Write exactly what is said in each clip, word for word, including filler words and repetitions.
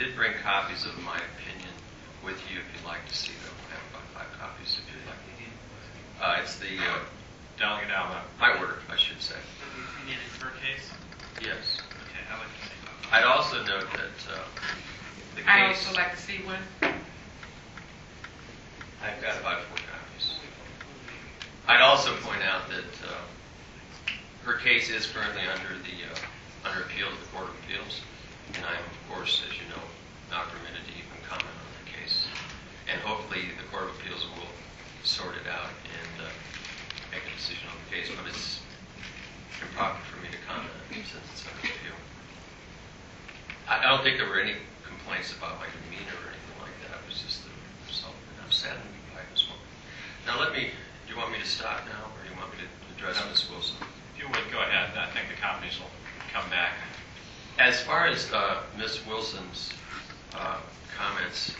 did bring copies of my opinion with you if you'd like to see them. I have about five copies if you'd like. Uh, it's the uh, Delegate Alba. my order, I should say. Opinion in her case? Yes. Okay, I'd like to see that. I'd also note that uh, the I'd case. also like to see one. I've got about four copies. I'd also point out that uh, her case is currently under the uh, under appeal to the Court of Appeals, and I am, of course, as you know, not permitted to even comment on the case. And hopefully, the Court of Appeals will sort it out and uh, make a decision on the case. But it's improper for me to comment since it's under appeal. I, I don't think there were any complaints about my demeanor or anything like that. It was just the result. And I'm saddened by this one. Now, let me. Do you want me to stop now, or do you want me to address Miz Wilson? If you would, go ahead. I think the copies will come back. As far as uh, Miz Wilson's uh, comments,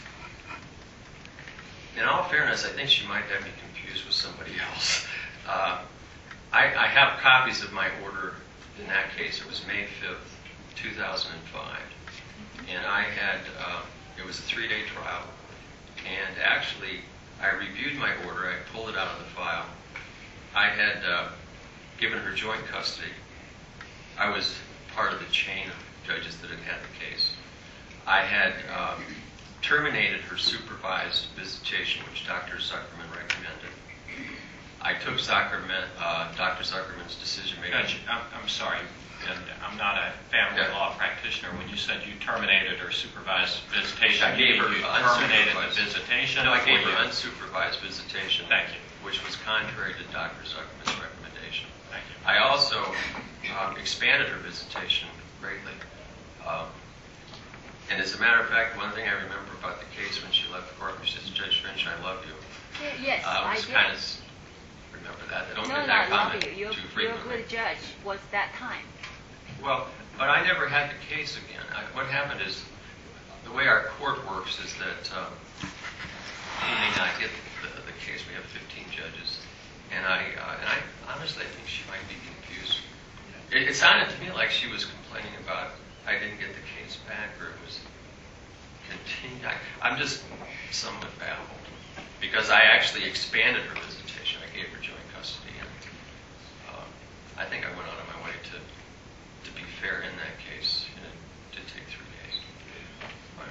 in all fairness, I think she might have me confused with somebody else. Uh, I, I have copies of my order in that case. It was May fifth, two thousand five. And I had, uh, it was a three-day trial. And actually, I reviewed my order. I pulled it out of the file. I had uh, given her joint custody. I was part of the chain of judges that had had the case. I had uh, terminated her supervised visitation, which Doctor Zuckerman recommended. I took Zuckerman, uh, Doctor Zuckerman's decision-making. Judge, I'm, I'm sorry, and I'm not a family Yeah. law practitioner. When you said you terminated her supervised visitation, I gave her you terminated the unsupervised. visitation? No, I gave or her you- unsupervised visitation. Thank you. Which was contrary to Doctor Zuckerman's recommendation. Thank you. I also um, expanded her visitation greatly. Um, and as a matter of fact, one thing I remember about the case when she left the courtroom, she says, "Judge Finch, I love you." Yes, Uh, I I was did. kind of remember that. I don't No, get no, that I love comment you. You're, too you're a frequently. good judge. Was that time? Well, but I never had the case again. I, what happened is, the way our court works is that um, we may not get the, the case. We have fifteen judges, and I uh, and I honestly think she might be confused. It, it sounded to me like she was complaining about I didn't get the case back, or it was continued. I, I'm just somewhat baffled because I actually expanded her visitation. I gave her joint custody, and uh, I think I went out of my way to to be fair in that case, and it did take three days. But,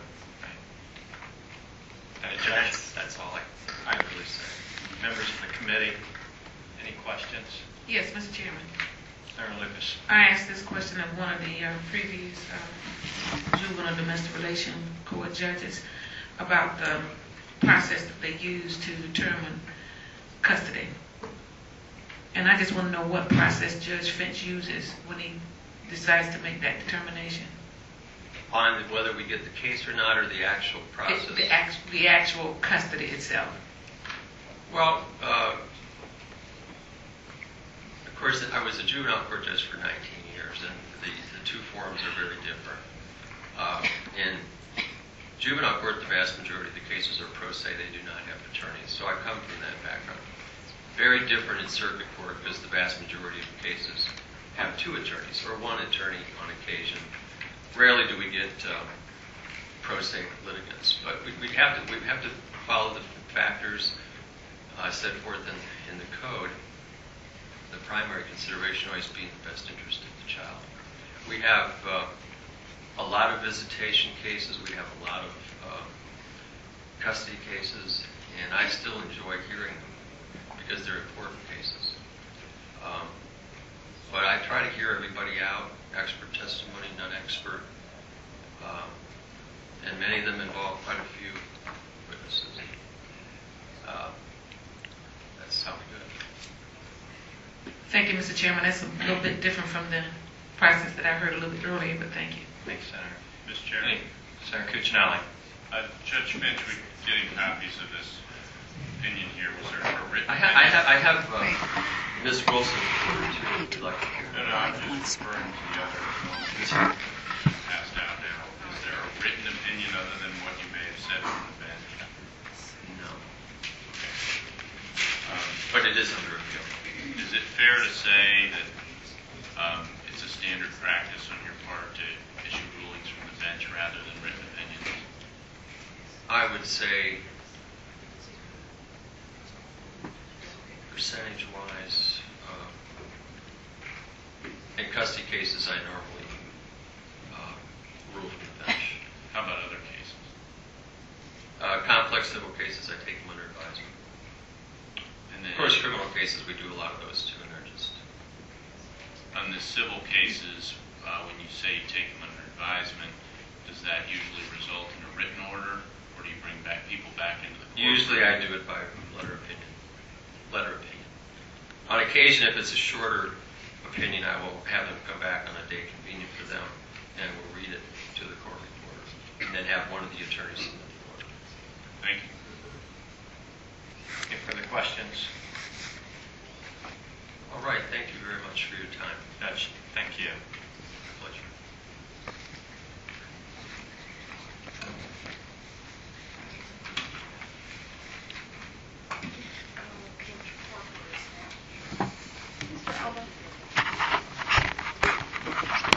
Uh, and Judge, that's, that's all I, I really say. members of the committee, any questions? Yes, Mister Chairman. Senator Lucas. I asked this question of one of the uh, previous uh, juvenile domestic relation court judges about the process that they use to determine custody. And I just want to know what process Judge Finch uses when he decides to make that determination. On whether we get the case or not, or the actual process. The, the, act, the actual custody itself. Well, uh, of course, I was a juvenile court judge for nineteen years, and the, the two forms are very different. Uh, in juvenile court, the vast majority of the cases are pro se. They do not have attorneys. So I come from that background. Very different in circuit court because the vast majority of cases have two attorneys or one attorney on occasion. Rarely do we get um, pro se litigants, but we, we have to we have to follow the factors uh, set forth in, in the code. The primary consideration always being the best interest of the child. We have uh, a lot of visitation cases. We have a lot of uh, custody cases, and I still enjoy hearing them because they're important cases. Um, but I try to hear everybody out, expert testimony, non-expert, um, and many of them involve quite a few witnesses. Uh, that's how we do it. Thank you, Mister Chairman. That's a little bit different from the process that I heard a little bit earlier, but thank you. Thank you, Senator. Mister Chairman, Any, Senator Cuccinelli. uh, Judge Finch, we're getting copies of this opinion here. Was there a written I, ha- I opinion? have, I have uh, Miz Wilson too, if you'd like to hear. No, no, I'm just referring to the other one passed out now. Is there a written opinion other than what you may have said from the bench? No, Um, but it is under appeal. Is it fair to say that um, it's a standard practice on your part to issue rulings from the bench rather than written opinions? I would say percentage-wise, uh, in custody cases, I normally uh, rule from the bench. How about other cases? Uh, complex civil cases, I take them under advisement. And then Of course, criminal cases, we do a lot of those too, and they're just, on the civil cases, uh, when you say you take them under advisement, does that usually result in a written order, or do you bring back people back into the courtroom? usually I do it by letter opinion. Letter opinion. On occasion, if it's a shorter opinion, I will have them come back on a day convenient for them, and we'll read it to the court reporter, and then have one of the attorneys submit the order. Thank you. Any further questions? All right, thank you very much for your time. Judge, thank you.